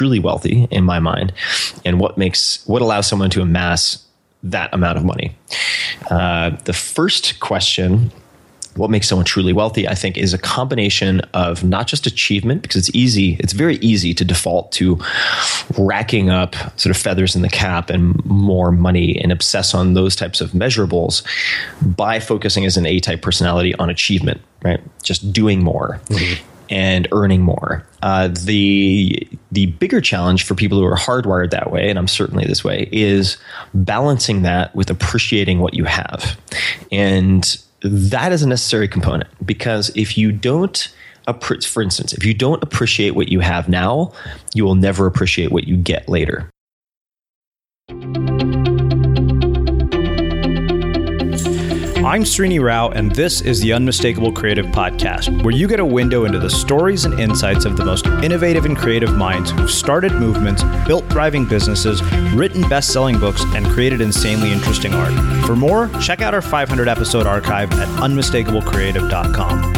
truly wealthy in my mind, and what allows someone to amass that amount of money. The first question, what makes someone truly wealthy, I think, is a combination of not just achievement, because it's very easy to default to racking up sort of feathers in the cap and more money and obsess on those types of measurables by focusing as an A-type personality on achievement, right? Just doing more. Mm-hmm. And earning more. The bigger challenge for people who are hardwired that way, and I'm certainly this way, is balancing that with appreciating what you have. And that is a necessary component, because if you don't, for instance, if you don't appreciate what you have now, you will never appreciate what you get later. I'm Srini Rao, and this is the Unmistakable Creative Podcast, where you get a window into the stories and insights of the most innovative and creative minds who've started movements, built thriving businesses, written best-selling books, and created insanely interesting art. For more, check out our 500-episode archive at unmistakablecreative.com.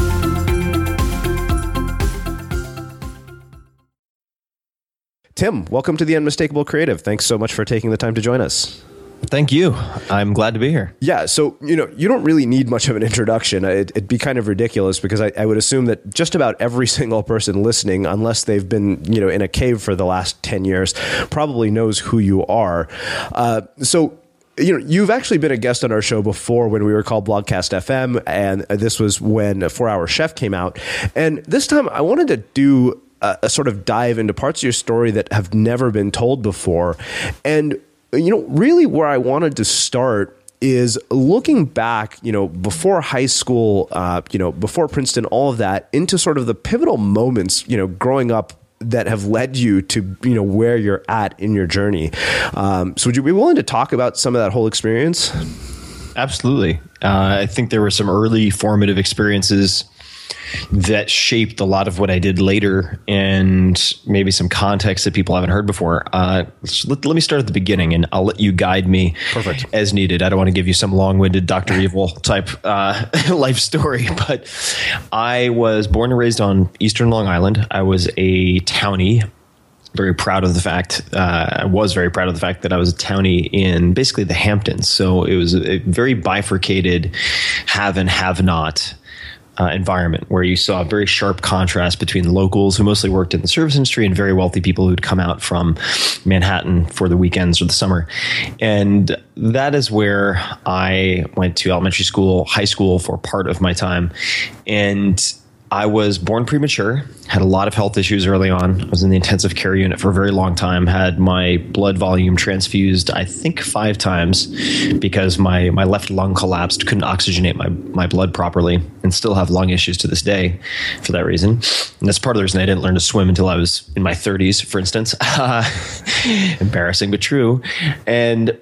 Tim, welcome to the Unmistakable Creative. Thanks so much for taking the time to join us. Thank you. I'm glad to be here. Yeah. So, you don't really need much of an introduction. It'd be kind of ridiculous, because I would assume that just about every single person listening, unless they've been, in a cave for the last 10 years, probably knows who you are. So, you've actually been a guest on our show before when we were called Blogcast FM, and this was when 4-Hour Chef came out. And this time I wanted to do a sort of dive into parts of your story that have never been told before. And really where I wanted to start is looking back, before high school, before Princeton, all of that, into sort of the pivotal moments, growing up that have led you to, where you're at in your journey. So would you be willing to talk about some of that whole experience? Absolutely. I think there were some early formative experiences that shaped a lot of what I did later, and maybe some context that people haven't heard before. Let me start at the beginning, and I'll let you guide me as needed. I don't want to give you some long-winded Dr. Evil type life story, but I was born and raised on Eastern Long Island. I was a townie. Very proud of the fact. I was very proud of the fact that I was a townie in basically the Hamptons. So it was a very bifurcated have and have not environment, where you saw a very sharp contrast between locals who mostly worked in the service industry and very wealthy people who'd come out from Manhattan for the weekends or the summer. And that is where I went to elementary school, high school for part of my time. And I was born premature, had a lot of health issues early on. I was in the intensive care unit for a very long time, had my blood volume transfused, I think 5 times, because my left lung collapsed, couldn't oxygenate my blood properly, and still have lung issues to this day for that reason. And that's part of the reason I didn't learn to swim until I was in my 30s, for instance. Embarrassing, but true. And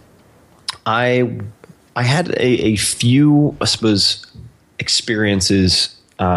I had a few, I suppose, experiences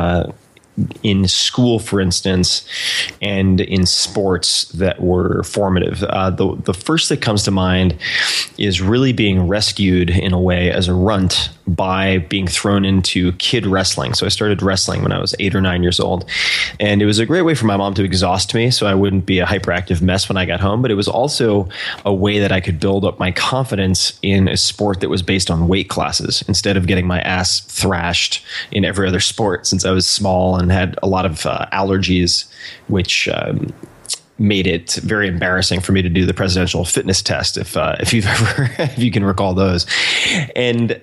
in school, for instance, and in sports that were formative. The first that comes to mind is really being rescued in a way as a runt by being thrown into kid wrestling. So I started wrestling when I was 8 or 9 years old. And it was a great way for my mom to exhaust me so I wouldn't be a hyperactive mess when I got home. But it was also a way that I could build up my confidence in a sport that was based on weight classes instead of getting my ass thrashed in every other sport, since I was small and had a lot of allergies, which made it very embarrassing for me to do the presidential fitness test, if you can recall those. And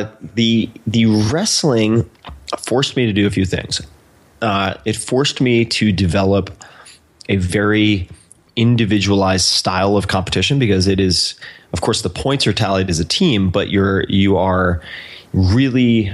the wrestling forced me to do a few things. It forced me to develop a very individualized style of competition, because it is, of course, the points are tallied as a team, but you are really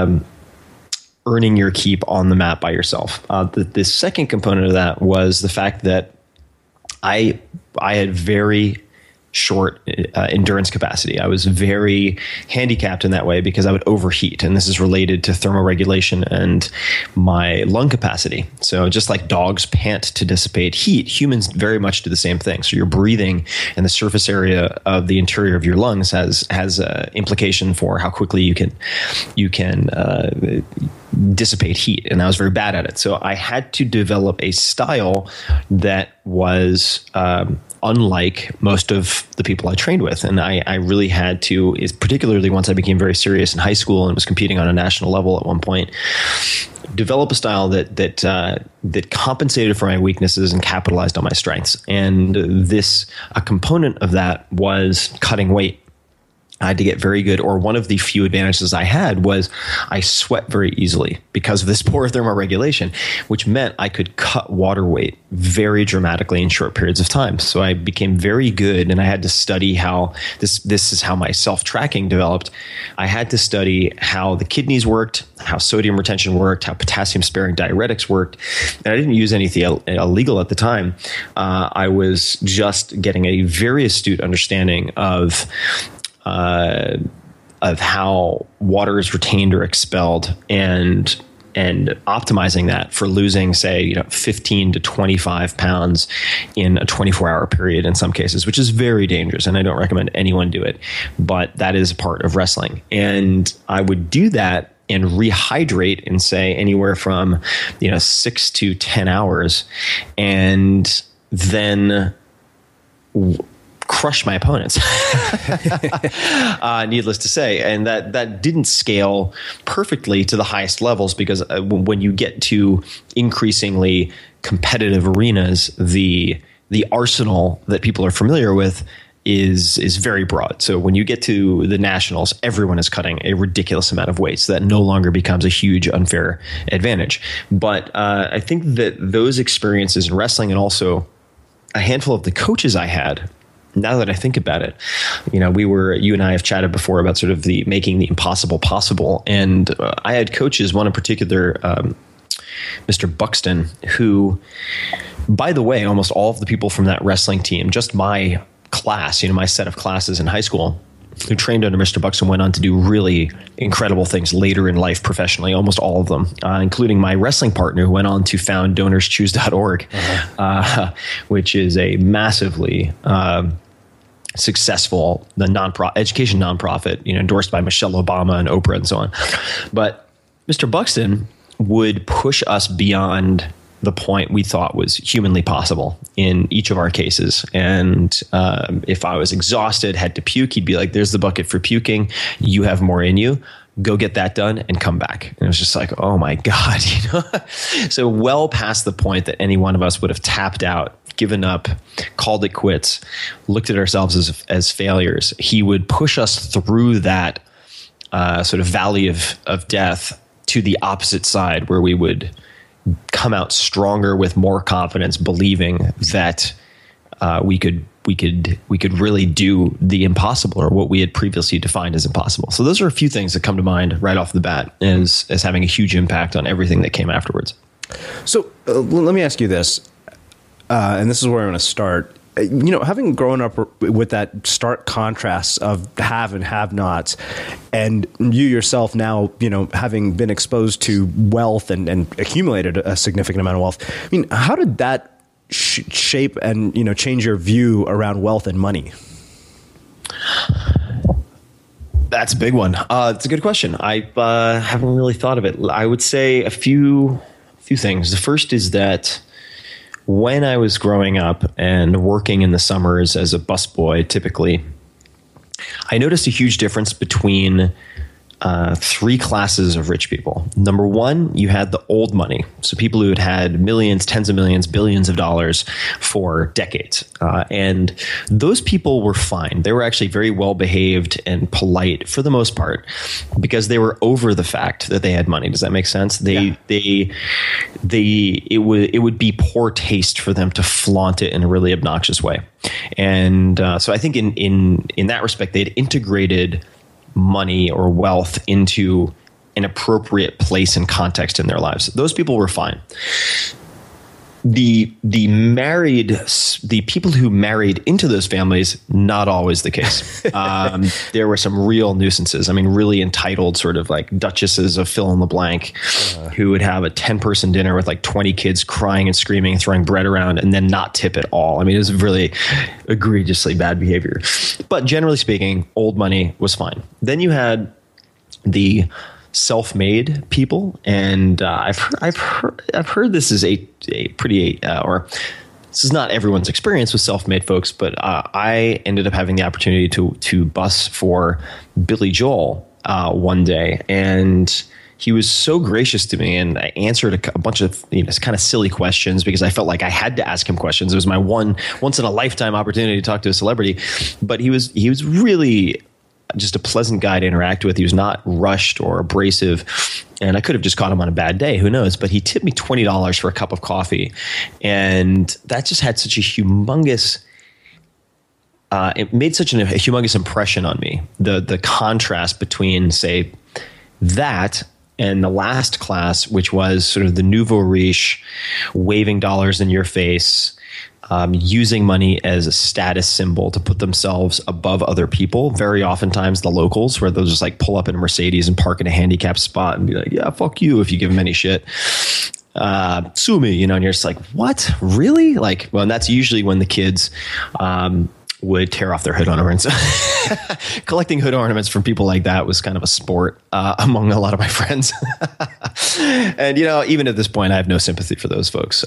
earning your keep on the mat by yourself. The second component of that was the fact that I had very short endurance capacity. I was very handicapped in that way because I would overheat, and this is related to thermoregulation and my lung capacity. So just like dogs pant to dissipate heat, humans very much do the same thing. So your breathing and the surface area of the interior of your lungs has implication for how quickly you can dissipate heat, and I was very bad at it. So I had to develop a style that was unlike most of the people I trained with. And I really had to, particularly once I became very serious in high school and was competing on a national level at one point, develop a style that compensated for my weaknesses and capitalized on my strengths. And a component of that was cutting weight. I had to get very good, or one of the few advantages I had was I sweat very easily because of this poor thermoregulation, which meant I could cut water weight very dramatically in short periods of time. So I became very good, and I had to study how this is how my self-tracking developed. I had to study how the kidneys worked, how sodium retention worked, how potassium-sparing diuretics worked. And I didn't use anything illegal at the time. I was just getting a very astute understanding of how water is retained or expelled, and optimizing that for losing, say, 15 to 25 pounds in a 24-hour period in some cases, which is very dangerous, and I don't recommend anyone do it, but that is part of wrestling. And I would do that and rehydrate in, say, anywhere from 6 to 10 hours, and then crush my opponents, needless to say. And that didn't scale perfectly to the highest levels, because when you get to increasingly competitive arenas, the arsenal that people are familiar with is very broad. So when you get to the nationals, everyone is cutting a ridiculous amount of weight. So that no longer becomes a huge unfair advantage. But I think that those experiences in wrestling, and also a handful of the coaches I had, now that I think about it, you and I have chatted before about sort of making the impossible possible. And I had coaches, one in particular, Mr. Buxton, who, by the way, almost all of the people from that wrestling team, just my class, my set of classes in high school, who trained under Mr. Buxton, went on to do really incredible things later in life professionally, almost all of them, including my wrestling partner, who went on to found DonorsChoose.org, which is a massively successful education nonprofit, endorsed by Michelle Obama and Oprah and so on. But Mr. Buxton would push us beyond the point we thought was humanly possible in each of our cases. And if I was exhausted, had to puke, he'd be like, "There's the bucket for puking. You have more in you. Go get that done and come back." And it was just like, oh my God, So well past the point that any one of us would have tapped out, given up, called it quits, looked at ourselves as failures, he would push us through that sort of valley of death to the opposite side, where we would come out stronger with more confidence, believing that we could really do the impossible, or what we had previously defined as impossible. So those are a few things that come to mind right off the bat as having a huge impact on everything that came afterwards. So let me ask you this, and this is where I'm going to start. Having grown up with that stark contrast of have and have nots, and you yourself now, having been exposed to wealth and accumulated a significant amount of wealth, how did that shape and, change your view around wealth and money? That's a big one. It's a good question. I haven't really thought of it. I would say a few things. The first is that when I was growing up and working in the summers as a busboy, typically, I noticed a huge difference between three classes of rich people. Number one, you had the old money. So people who had millions, tens of millions, billions of dollars for decades. And those people were fine. They were actually very well behaved and polite for the most part, because they were over the fact that they had money. Does that make sense? It would be poor taste for them to flaunt it in a really obnoxious way. And so I think in that respect, they had integrated money or wealth into an appropriate place and context in their lives. Those people were fine. The people who married into those families, not always the case. There were some real nuisances. Really entitled sort of like duchesses of fill in the blank, who would have a 10-person dinner with like 20 kids crying and screaming and throwing bread around and then not tip at all. It was really egregiously bad behavior. But generally speaking, old money was fine. Then you had the self-made people, and I've heard this is a pretty or this is not everyone's experience with self-made folks, but I ended up having the opportunity to bus for Billy Joel one day, and he was so gracious to me, and I answered a bunch of kind of silly questions because I felt like I had to ask him questions. It was my once in a lifetime opportunity to talk to a celebrity, but he was really just a pleasant guy to interact with. He was not rushed or abrasive, and I could have just caught him on a bad day. Who knows? But he tipped me $20 for a cup of coffee, and that just had such a humongous. It made such a humongous impression on me. The contrast between, say, that and the last class, which was sort of the nouveau riche, waving dollars in your face, using money as a status symbol to put themselves above other people. Very oftentimes the locals, where they'll just like pull up in a Mercedes and park in a handicapped spot and be like, yeah, fuck you if you give them any shit. Sue me, and you're just like, what? Really? Like, well, and that's usually when the kids would tear off their hood ornaments. Collecting hood ornaments from people like that was kind of a sport among a lot of my friends. And, even at this point, I have no sympathy for those folks.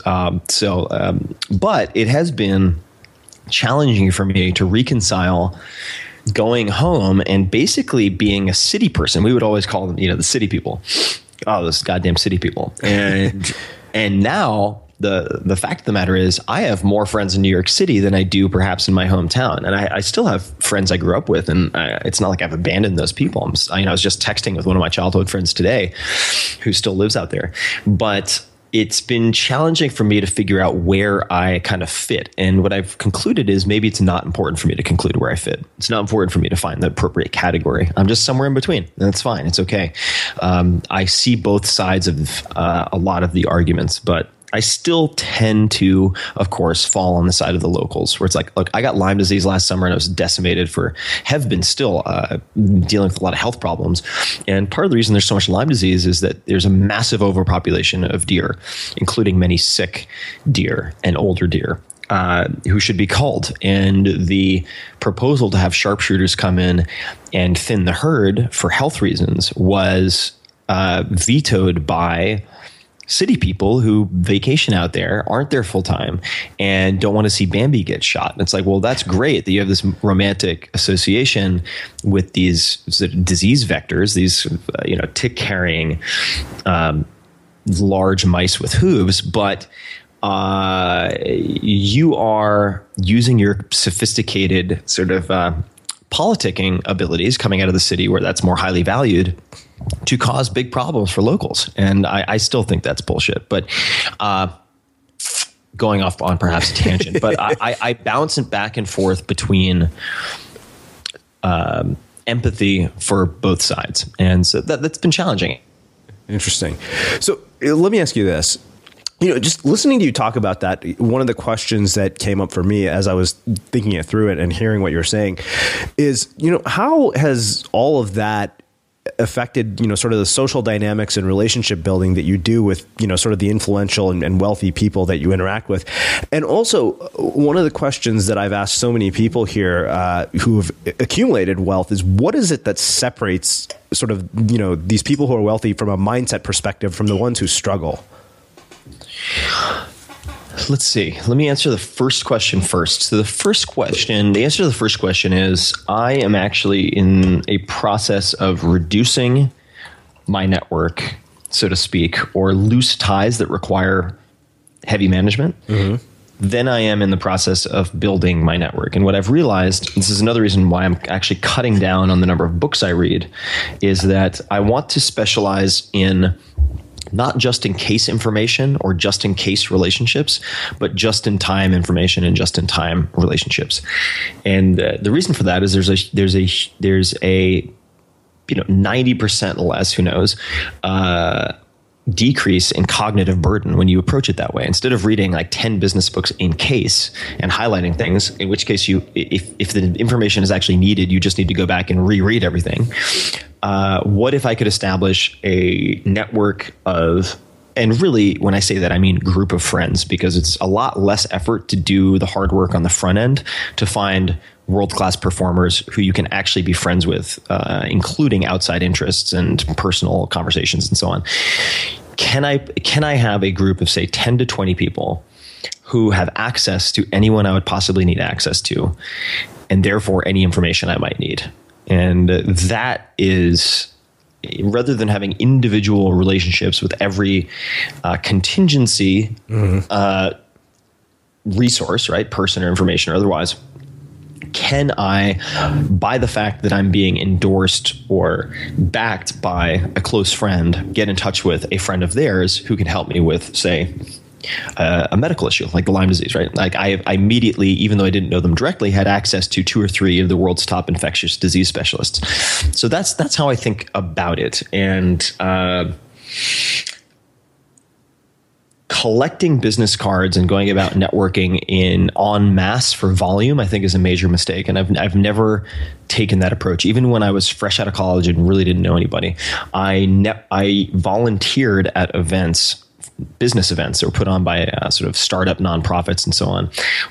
But it has been challenging for me to reconcile going home and basically being a city person. We would always call them, the city people. Oh, those goddamn city people. And now the fact of the matter is I have more friends in New York City than I do perhaps in my hometown. And I still have friends I grew up with, and it's not like I've abandoned those people. I was just texting with one of my childhood friends today who still lives out there. But it's been challenging for me to figure out where I kind of fit. And what I've concluded is maybe it's not important for me to conclude where I fit. It's not important for me to find the appropriate category. I'm just somewhere in between. And that's fine. It's okay. I see both sides of a lot of the arguments, but I still tend to, of course, fall on the side of the locals, where it's like, look, I got Lyme disease last summer and I was decimated have been still dealing with a lot of health problems. And part of the reason there's so much Lyme disease is that there's a massive overpopulation of deer, including many sick deer and older deer. Who should be culled. And the proposal to have sharpshooters come in and thin the herd for health reasons was vetoed by city people who vacation out there, aren't there full time, and don't want to see Bambi get shot. And it's like, well, that's great that you have this romantic association with these disease vectors, these tick carrying large mice with hooves, but you are using your sophisticated sort of politicking abilities coming out of the city where that's more highly valued to cause big problems for locals. And I still think that's bullshit. But going off on perhaps a tangent, but I bounce it back and forth between empathy for both sides. And so that's been challenging. Interesting. So let me ask you this. Just listening to you talk about that, one of the questions that came up for me as I was thinking it through it and hearing what you're saying is, how has all of that affected, sort of the social dynamics and relationship building that you do with, sort of the influential and wealthy people that you interact with? And also, one of the questions that I've asked so many people here who have accumulated wealth is, what is it that separates sort of, these people who are wealthy from a mindset perspective from the ones who struggle? Let's see. Let me answer the first question first. So the answer to the first question is, I am actually in a process of reducing my network, so to speak, or loose ties that require heavy management. Mm-hmm. Then I am in the process of building my network. And what I've realized, this is another reason why I'm actually cutting down on the number of books I read, is that I want to specialize in not just in case information or just in case relationships, but just in time information and just in time relationships. And the reason for that is there's a 90% less, who knows, decrease in cognitive burden when you approach it that way. Instead of reading like 10 business books in case and highlighting things, in which case if the information is actually needed, you just need to go back and reread everything. What if I could establish a network of and really, when I say that, I mean group of friends, because it's a lot less effort to do the hard work on the front end to find world-class performers who you can actually be friends with, including outside interests and personal conversations and so on. Can I have a group of, say, 10 to 20 people who have access to anyone I would possibly need access to, and therefore any information I might need? And that is, rather than having individual relationships with every contingency resource, right, person or information or otherwise, can I, by the fact that I'm being endorsed or backed by a close friend, get in touch with a friend of theirs who can help me with, say, a medical issue like the Lyme disease, right? Like I immediately, even though I didn't know them directly, had access to 2 or 3 of the world's top infectious disease specialists. So that's how I think about it. And collecting business cards and going about networking en masse for volume, I think, is a major mistake. And I've never taken that approach. Even when I was fresh out of college and really didn't know anybody, I volunteered at events, business events that were put on by sort of startup nonprofits and so on,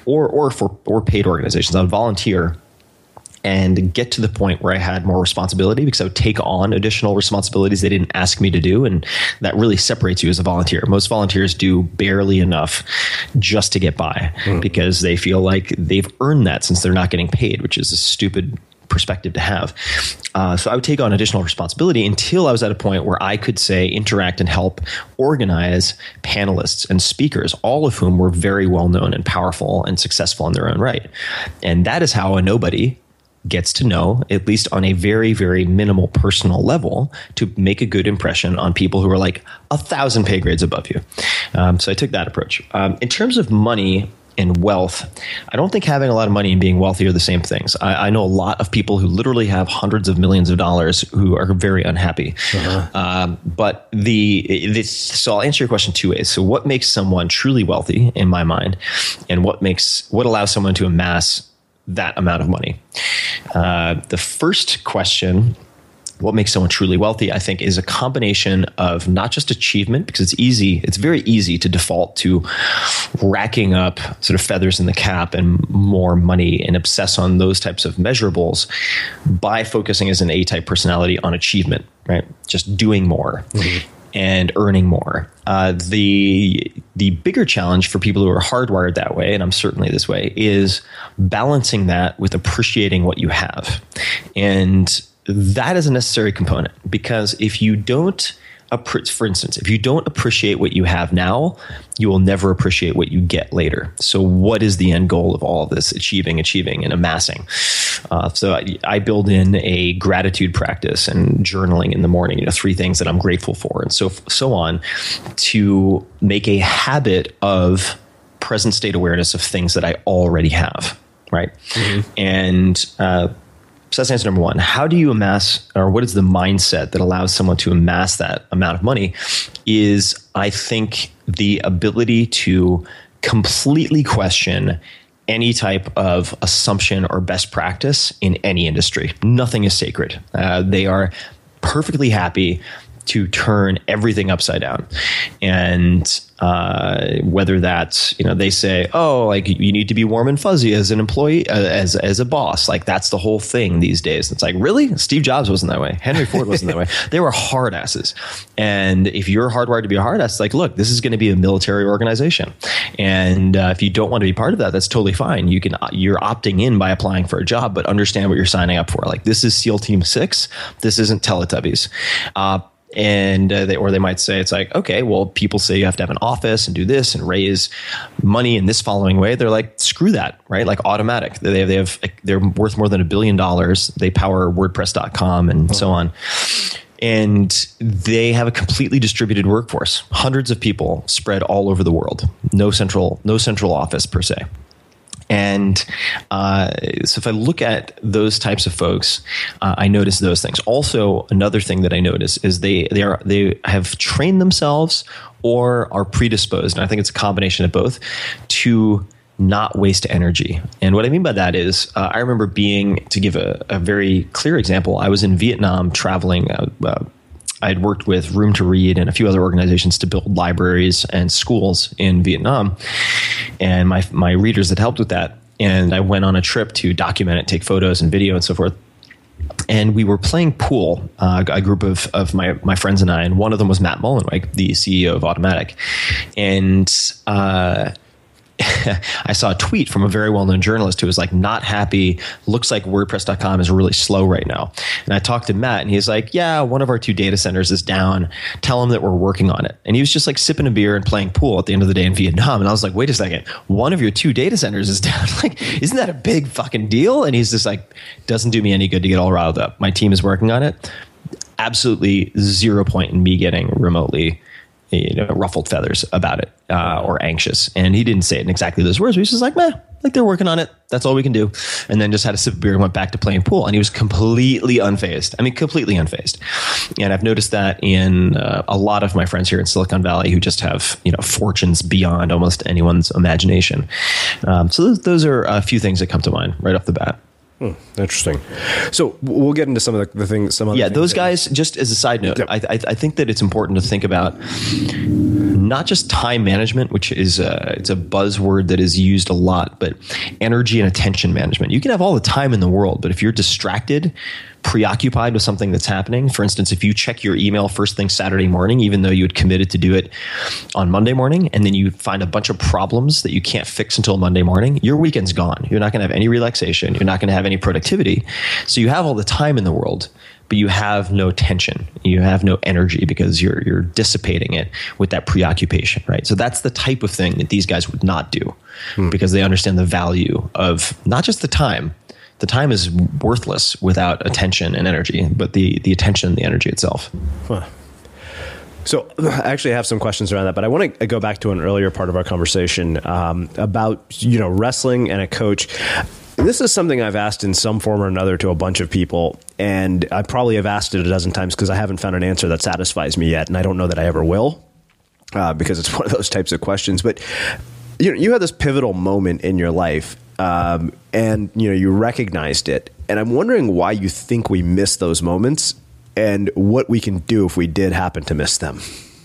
or paid organizations. I would volunteer and get to the point where I had more responsibility, because I would take on additional responsibilities they didn't ask me to do. And that really separates you as a volunteer. Most volunteers do barely enough just to get by because they feel like they've earned that since they're not getting paid, which is a stupid perspective to have. So I would take on additional responsibility until I was at a point where I could, say, interact and help organize panelists and speakers, all of whom were very well known and powerful and successful in their own right. And that is how a nobody gets to know, at least on a very, very minimal personal level, to make a good impression on people who are like 1,000 pay grades above you. So I took that approach. In terms of money and wealth, I don't think having a lot of money and being wealthy are the same things. I know a lot of people who literally have hundreds of millions of dollars who are very unhappy. But so I'll answer your question 2 ways. So what makes someone truly wealthy in my mind, and what allows someone to amass that amount of money? The first question, what makes someone truly wealthy, I think, is a combination of not just achievement, because it's very easy to default to racking up sort of feathers in the cap and more money and obsess on those types of measurables by focusing as an A-type personality on achievement, right? Just doing more. And earning more. The bigger challenge for people who are hardwired that way, and I'm certainly this way, is balancing that with appreciating what you have. And that is a necessary component, because if you don't, for instance, if you don't appreciate what you have now, you will never appreciate what you get later. So what is the end goal of all of this achieving and amassing? So I build in a gratitude practice and journaling in the morning, 3 things that I'm grateful for, and so on, to make a habit of present state awareness of things that I already have, right? And so that's answer number 1. How do you amass, or what is the mindset that allows someone to amass that amount of money? Is, I think, the ability to completely question any type of assumption or best practice in any industry. Nothing is sacred. They are perfectly happy to turn everything upside down. And whether that's, they say, oh, like you need to be warm and fuzzy as an employee, as a boss. Like that's the whole thing these days. It's like, really? Steve Jobs wasn't that way. Henry Ford wasn't that way. They were hard asses. And if you're hardwired to be a hard ass, it's like, look, this is going to be a military organization. And if you don't want to be part of that, that's totally fine. You're opting in by applying for a job, but understand what you're signing up for. Like this is SEAL Team 6. This isn't Teletubbies. And they might say, it's like, okay, well, people say you have to have an office and do this and raise money in this following way. They're like, screw that, right? Like automatic. They're worth more than $1 billion. They power WordPress.com and so on. And they have a completely distributed workforce, hundreds of people spread all over the world. No central office per se. And so if I look at those types of folks, I notice those things. Also, another thing that I notice is they have trained themselves or are predisposed, and I think it's a combination of both, to not waste energy. And what I mean by that is, I remember to give a very clear example, I was in Vietnam traveling I'd worked with Room to Read and a few other organizations to build libraries and schools in Vietnam. And my readers had helped with that. And I went on a trip to document it, take photos and video and so forth. And we were playing pool, a group of my friends and I, and one of them was Matt Mullenweg, the CEO of Automattic. And I saw a tweet from a very well-known journalist who was like, not happy, looks like WordPress.com is really slow right now. And I talked to Matt and he's like, yeah, one of our 2 data centers is down. Tell him that we're working on it. And he was just like sipping a beer and playing pool at the end of the day in Vietnam. And I was like, wait a second, one of your 2 data centers is down. Like, isn't that a big fucking deal? And he's just like, doesn't do me any good to get all riled up. My team is working on it. Absolutely 0 point in me getting remotely ruffled feathers about it or anxious. And he didn't say it in exactly those words. He was just like, meh, like they're working on it. That's all we can do. And then just had a sip of beer and went back to playing pool. And he was completely unfazed. I mean, completely unfazed. And I've noticed that in a lot of my friends here in Silicon Valley who just have, fortunes beyond almost anyone's imagination. So those are a few things that come to mind right off the bat. Interesting. So we'll get into some of the things. Those guys. Just as a side note, yep. I think that it's important to think about not just time management, which is it's a buzzword that is used a lot, but energy and attention management. You can have all the time in the world, but if you're distracted, preoccupied with something that's happening, for instance, if you check your email first thing Saturday morning, even though you had committed to do it on Monday morning, and then you find a bunch of problems that you can't fix until Monday morning, your weekend's gone. You're not going to have any relaxation. You're not going to have any productivity. So you have all the time in the world, but you have no tension. You have no energy because you're dissipating it with that preoccupation, right? So that's the type of thing that these guys would not do because they understand the value of not just the time. The time is worthless without attention and energy, but the attention and the energy itself. Huh. So I actually have some questions around that, but I want to go back to an earlier part of our conversation about wrestling and a coach. This is something I've asked in some form or another to a bunch of people, and I probably have asked it a dozen times because I haven't found an answer that satisfies me yet, and I don't know that I ever will because it's one of those types of questions. But you had this pivotal moment in your life. And you recognized it, and I'm wondering why you think we miss those moments and what we can do if we did happen to miss them.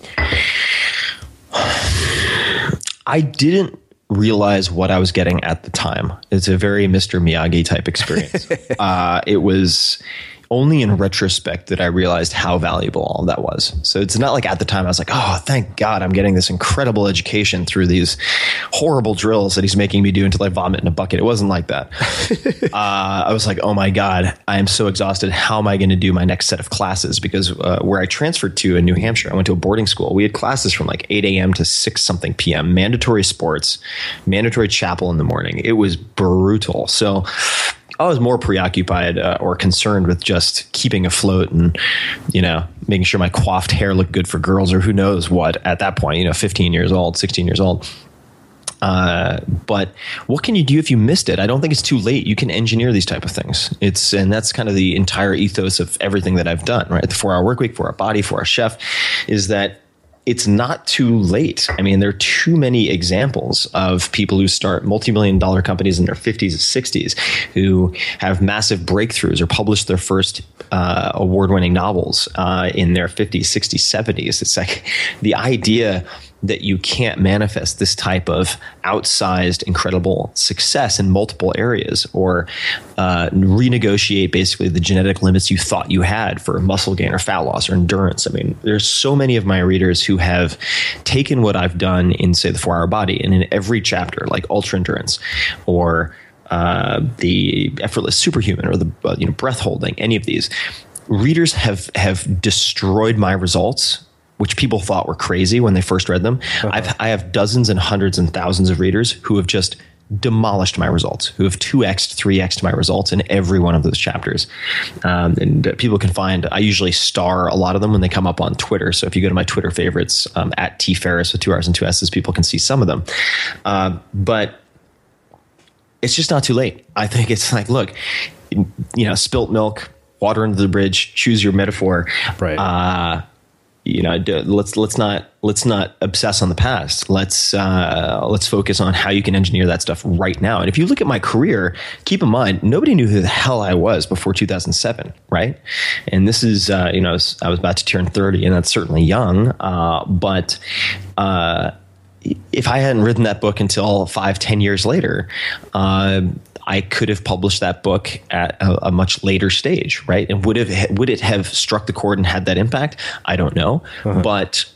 I didn't realize what I was getting at the time. It's a very Mr. Miyagi type experience. It was only in retrospect that I realized how valuable all of that was. So it's not like at the time I was like, oh, thank God I'm getting this incredible education through these horrible drills that he's making me do until I vomit in a bucket. It wasn't like that. I was like, oh my God, I am so exhausted. How am I going to do my next set of classes? Because where I transferred to in New Hampshire, I went to a boarding school. We had classes from like 8 a.m. to 6 something p.m., mandatory sports, mandatory chapel in the morning. It was brutal. So I was more preoccupied or concerned with just keeping afloat and, making sure my coiffed hair looked good for girls or who knows what at that point, 15 years old, 16 years old. But what can you do if you missed it? I don't think it's too late. You can engineer these type of things. And that's kind of the entire ethos of everything that I've done, right? The 4-Hour Workweek, 4-Hour Body, 4-Hour Chef is that it's not too late. I mean, there are too many examples of people who start multi-million-dollar companies in their 50s and 60s who have massive breakthroughs or publish their first award-winning novels in their 50s, 60s, 70s. It's like the idea that you can't manifest this type of outsized, incredible success in multiple areas or renegotiate basically the genetic limits you thought you had for muscle gain or fat loss or endurance. I mean, there's so many of my readers who have taken what I've done in, say, the 4-Hour Body, and in every chapter, like ultra endurance or the effortless superhuman or the breath holding, any of these, readers have destroyed my results, which people thought were crazy when they first read them. Uh-huh. I have dozens and hundreds and thousands of readers who have just demolished my results, who have 2x'd, 3x'd my results in every one of those chapters. And people can find, I usually star a lot of them when they come up on Twitter. So if you go to my Twitter favorites, at tferris with 2 R's and 2 S's, people can see some of them. But it's just not too late. I think it's like, look, spilt milk, water under the bridge, choose your metaphor. Right. let's not obsess on the past. Let's focus on how you can engineer that stuff right now. And if you look at my career, keep in mind, nobody knew who the hell I was before 2007, right? And this is, I was about to turn 30, and that's certainly young. But if I hadn't written that book until 5-10 years later, I could have published that book at a much later stage, right? And would it have struck the chord and had that impact? I don't know, but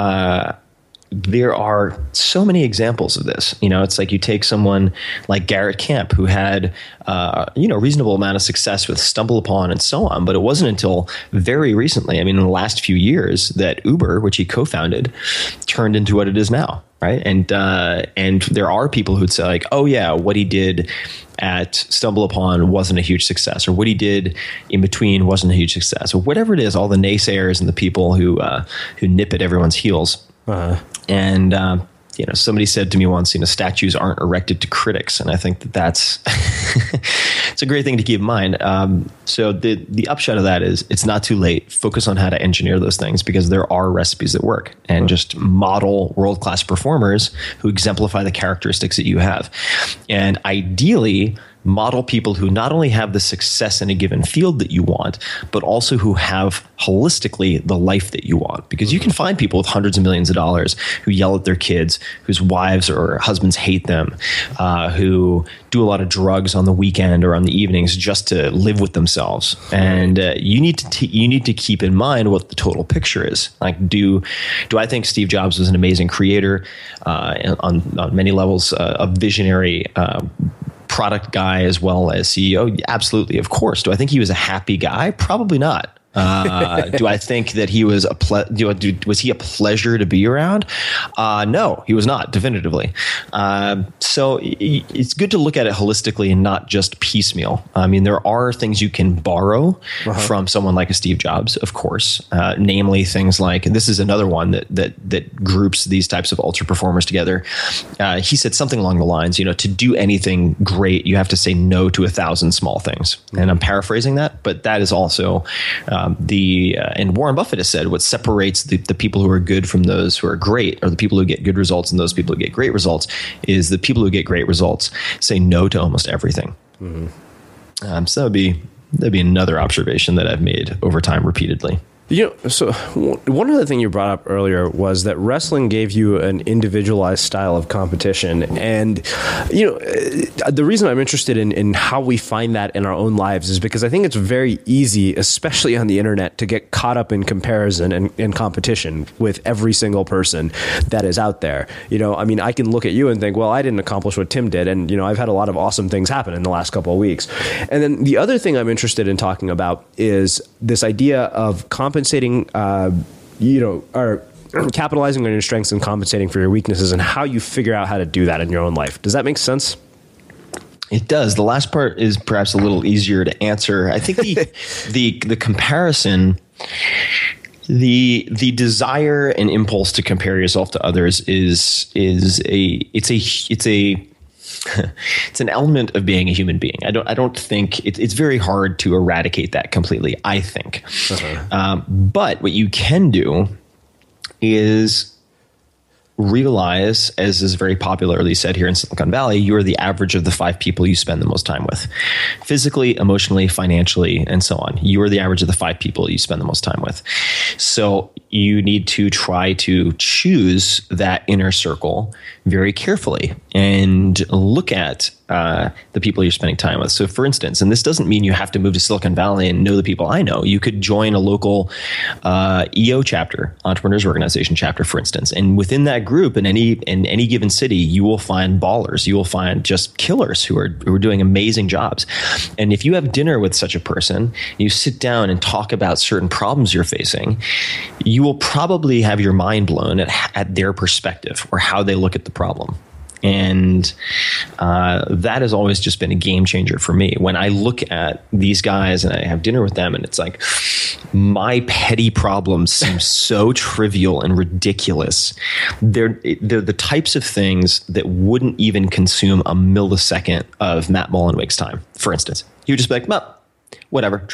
there are so many examples of this. It's like you take someone like Garrett Camp, who had a reasonable amount of success with StumbleUpon and so on, but it wasn't until very recently, in the last few years, that Uber, which he co-founded, turned into what it is now. Right. And there are people who'd say like, oh, yeah, what he did at StumbleUpon wasn't a huge success, or what he did in between wasn't a huge success, or whatever it is, all the naysayers and the people who nip at everyone's heels. And somebody said to me once, statues aren't erected to critics. And I think that's it's a great thing to keep in mind. So the upshot of that is it's not too late. Focus on how to engineer those things, because there are recipes that work, and just model world-class performers who exemplify the characteristics that you have. And ideally, model people who not only have the success in a given field that you want, but also who have holistically the life that you want. Because you can find people with hundreds of millions of dollars who yell at their kids, whose wives or husbands hate them, who do a lot of drugs on the weekend or on the evenings just to live with themselves. And you need to keep in mind what the total picture is. Like, do I think Steve Jobs was an amazing creator, on many levels, a visionary product guy as well as CEO? Absolutely, of course. Do I think he was a happy guy? Probably not. Do I think that he was was he a pleasure to be around? No, he was not, definitively. So it's good to look at it holistically and not just piecemeal. There are things you can borrow from someone like a Steve Jobs, of course, namely things like, and this is another one that groups these types of ultra performers together. He said something along the lines, to do anything great, you have to say no to 1,000 small things. And I'm paraphrasing that, but that is also and Warren Buffett has said what separates the people who are good from those who are great, or the people who get good results and those people who get great results, is the people who get great results say no to almost everything. So that'd be another observation that I've made over time repeatedly. So one other thing you brought up earlier was that wrestling gave you an individualized style of competition. And, the reason I'm interested in how we find that in our own lives is because I think it's very easy, especially on the internet, to get caught up in comparison and competition with every single person that is out there. I can look at you and think, well, I didn't accomplish what Tim did. And, I've had a lot of awesome things happen in the last couple of weeks. And then the other thing I'm interested in talking about is this idea of compensating, or capitalizing on your strengths and compensating for your weaknesses, and how you figure out how to do that in your own life. Does that make sense? It does. The last part is perhaps a little easier to answer. I think the comparison, the desire and impulse to compare yourself to others it's an element of being a human being. I don't think it's very hard to eradicate that completely, I think. But what you can do is realize, as is very popularly said here in Silicon Valley, you are the average of the 5 people you spend the most time with. Physically, emotionally, financially, and so on. You are the average of the 5 people you spend the most time with. So you need to try to choose that inner circle very carefully and look at the people you're spending time with. So for instance, and this doesn't mean you have to move to Silicon Valley and know the people I know. You could join a local EO chapter, Entrepreneurs Organization chapter, for instance. And within that group, in any given city, you will find ballers. You will find just killers who are doing amazing jobs. And if you have dinner with such a person, you sit down and talk about certain problems you're facing, you will probably have your mind blown at their perspective or how they look at the problem. And that has always just been a game changer for me. When I look at these guys and I have dinner with them, and it's like my petty problems seem so trivial and ridiculous. They're the types of things that wouldn't even consume a millisecond of Matt Mullenweg's time, for instance. He would just be like, well, whatever, drop it.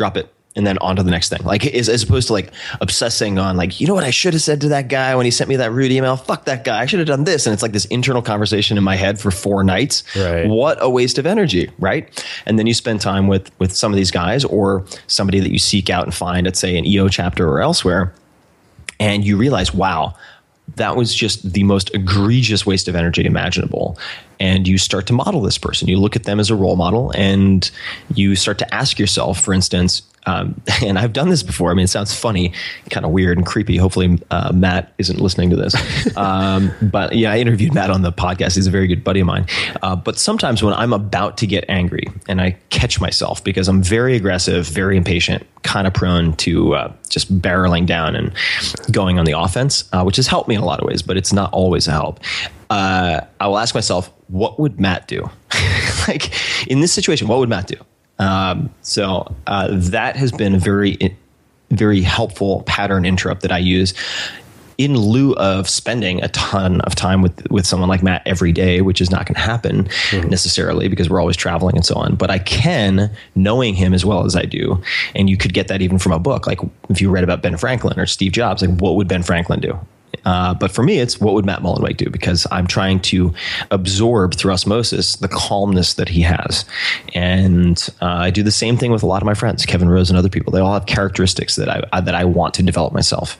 and then on to the next thing. Like as opposed to like obsessing on like, you know what I should have said to that guy when he sent me that rude email? Fuck that guy. I should have done this. And it's like this internal conversation in my head for 4 nights. Right. What a waste of energy, right? And then you spend time with some of these guys or somebody that you seek out and find at, say, an EO chapter or elsewhere. And you realize, wow, that was just the most egregious waste of energy imaginable. And you start to model this person. You look at them as a role model and you start to ask yourself, for instance, and I've done this before. I mean, it sounds funny, kind of weird and creepy. Hopefully Matt isn't listening to this. But yeah, I interviewed Matt on the podcast. He's a very good buddy of mine. But sometimes when I'm about to get angry and I catch myself because I'm very aggressive, very impatient, kind of prone to just barreling down and going on the offense, which has helped me in a lot of ways, but it's not always a help. I will ask myself, what would Matt do? Like in this situation, what would Matt do? So that has been a very, very helpful pattern interrupt that I use in lieu of spending a ton of time with someone like Matt every day, which is not going to happen necessarily because we're always traveling and so on. But I can, knowing him as well as I do, and you could get that even from a book. Like if you read about Ben Franklin or Steve Jobs, like what would Ben Franklin do? But for me, it's what would Matt Mullenweg do? Because I'm trying to absorb through osmosis the calmness that he has. And I do the same thing with a lot of my friends, Kevin Rose and other people. They all have characteristics that I want to develop myself.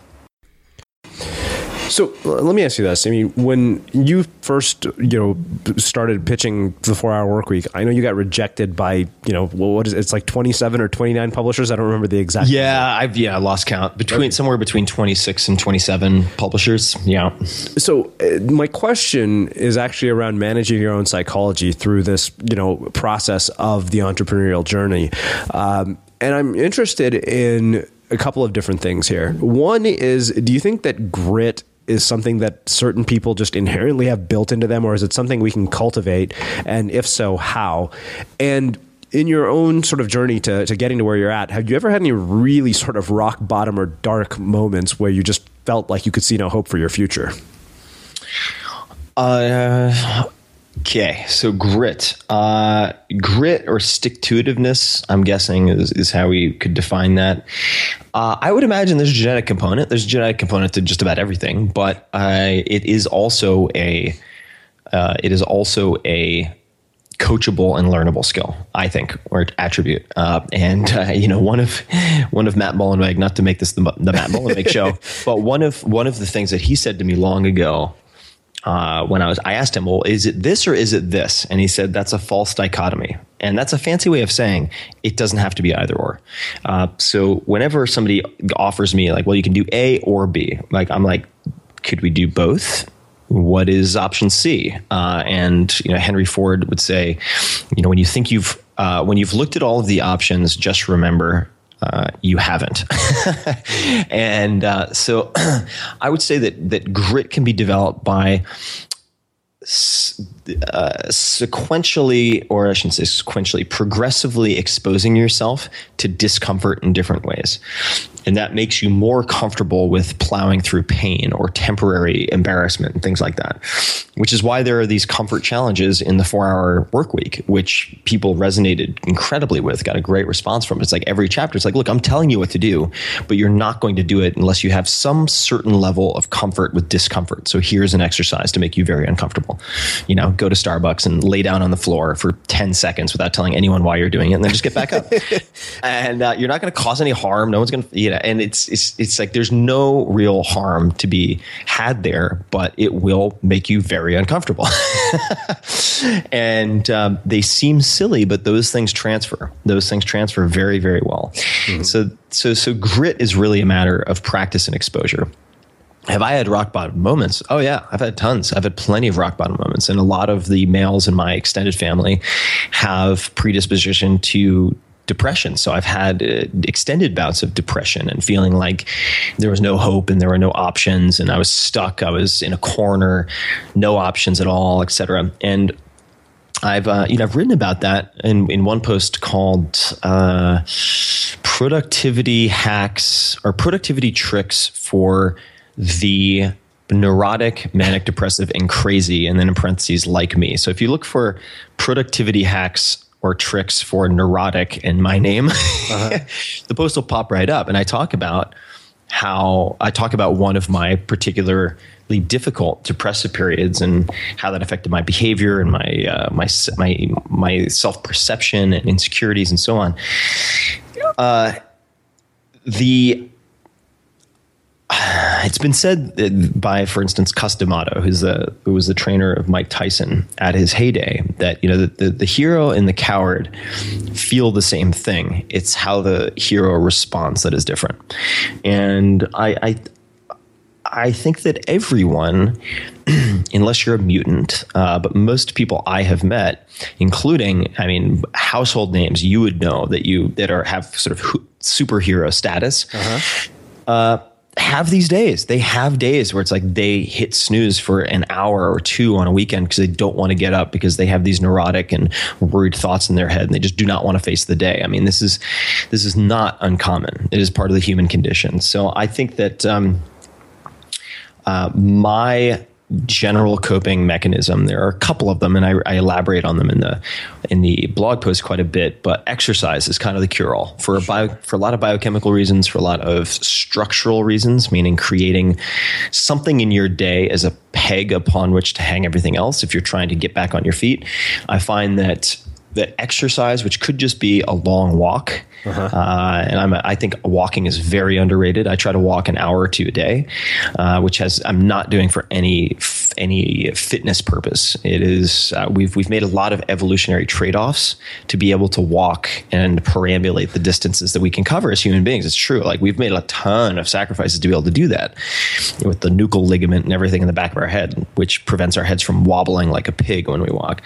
So let me ask you this. I mean, when you first, started pitching the 4-Hour Workweek, I know you got rejected by, what is it? It's like 27 or 29 publishers. I don't remember the exact. Yeah, I lost count somewhere between 26 and 27 publishers. Yeah. So my question is actually around managing your own psychology through this, process of the entrepreneurial journey. And I'm interested in a couple of different things here. One is, do you think that grit is something that certain people just inherently have built into them, or is it something we can cultivate? And if so, how? And in your own sort of journey to getting to where you're at, have you ever had any really sort of rock bottom or dark moments where you just felt like you could see no hope for your future? Okay, so grit or stick-to-itiveness, I'm guessing is how we could define that. I would imagine there's a genetic component. There's a genetic component to just about everything, but it is also a coachable and learnable skill, I think, or attribute. And one of Matt Mullenweg, not to make this the Matt Mullenweg show, but one of the things that he said to me long ago. When I asked him, well, is it this or is it this? And he said, that's a false dichotomy. And that's a fancy way of saying it doesn't have to be either or. So whenever somebody offers me like, well, you can do A or B, like, I'm like, could we do both? What is option C? And Henry Ford would say, when you think when you've looked at all of the options, just remember, you haven't. And so I would say that grit can be developed by sequentially, or I shouldn't say sequentially, progressively exposing yourself to discomfort in different ways. And that makes you more comfortable with plowing through pain or temporary embarrassment and things like that, which is why there are these comfort challenges in the 4-Hour Workweek, which people resonated incredibly with, got a great response from. It's like every chapter, it's like, look, I'm telling you what to do, but you're not going to do it unless you have some certain level of comfort with discomfort. So here's an exercise to make you very uncomfortable. Go to Starbucks and lay down on the floor for 10 seconds without telling anyone why you're doing it, and then just get back up. And you're not going to cause any harm. No one's going to, and it's like there's no real harm to be had there, but it will make you very uncomfortable. And they seem silly, but those things transfer. Those things transfer very, very well. Mm-hmm. So grit is really a matter of practice and exposure. Have I had rock bottom moments? Oh yeah, I've had tons. I've had plenty of rock bottom moments. And a lot of the males in my extended family have predisposition to depression. So I've had extended bouts of depression and feeling like there was no hope and there were no options and I was stuck. I was in a corner, no options at all, etc. And I've written about that in one post called Productivity Hacks or Productivity Tricks for the Neurotic, Manic Depressive, and Crazy, and then in parentheses, like me. So if you look for productivity hacks or tricks for neurotic in my name, the post will pop right up. And I talk about one of my particularly difficult depressive periods and how that affected my behavior and my self-perception and insecurities and so on. It's been said by, for instance, Cus D'Amato, who was the trainer of Mike Tyson at his heyday, that the hero and the coward feel the same thing. It's how the hero responds that is different. And I think that everyone, unless you're a mutant, but most people I have met, including, household names you would know that have sort of superhero status, have these days. They have days where it's like they hit snooze for an hour or two on a weekend because they don't want to get up because they have these neurotic and worried thoughts in their head and they just do not want to face the day. This is not uncommon. It is part of the human condition. So I think that my general coping mechanism, there are a couple of them, and I elaborate on them in the blog post quite a bit, but exercise is kind of the cure-all for a lot of biochemical reasons, for a lot of structural reasons, meaning creating something in your day as a peg upon which to hang everything else if you're trying to get back on your feet. I find that exercise, which could just be a long walk, and I think walking is very underrated. I try to walk an hour or two a day, which I'm not doing for any fitness purpose. It is we've made a lot of evolutionary trade-offs to be able to walk and perambulate the distances that we can cover as human beings. It's true. Like, we've made a ton of sacrifices to be able to do that with the nuchal ligament and everything in the back of our head, which prevents our heads from wobbling like a pig when we walk.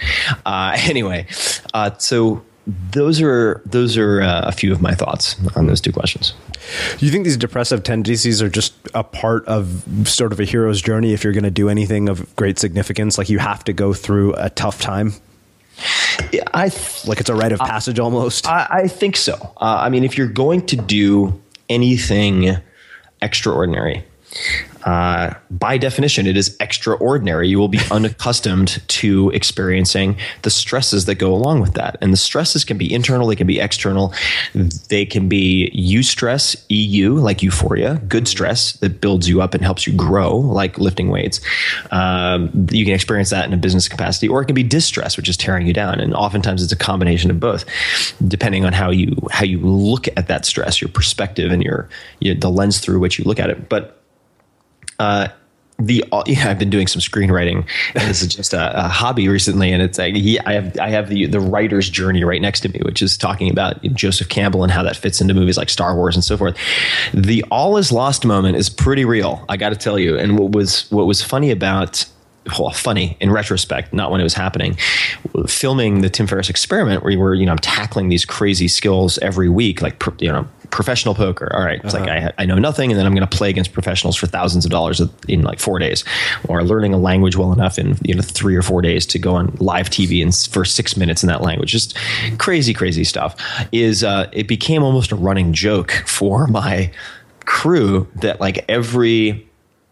So those are a few of my thoughts on those two questions. Do you think these depressive tendencies are just a part of sort of a hero's journey if you're going to do anything of great significance? Like, you have to go through a tough time? Like it's a rite of passage almost? I think so. If you're going to do anything extraordinary, by definition, it is extraordinary. You will be unaccustomed to experiencing the stresses that go along with that. And the stresses can be internal, they can be external. They can be eustress, EU, like euphoria, good stress that builds you up and helps you grow, like lifting weights. You can experience that in a business capacity, or it can be distress, which is tearing you down. And oftentimes it's a combination of both, depending on how you look at that stress, your perspective and the lens through which you look at it. But I've been doing some screenwriting, and this is just a hobby recently. And it's like, I have the writer's journey right next to me, which is talking about Joseph Campbell and how that fits into movies like Star Wars and so forth. The all is lost moment is pretty real, I got to tell you. And what was funny about, funny in retrospect, not when it was happening, filming the Tim Ferriss Experiment, where you were, I'm tackling these crazy skills every week, like, professional poker. All right. It's like, I know nothing. And then I'm going to play against professionals for thousands of dollars in like 4 days, or learning a language well enough in 3 or 4 days to go on live TV and for 6 minutes in that language. Just crazy, crazy stuff. It became almost a running joke for my crew that like every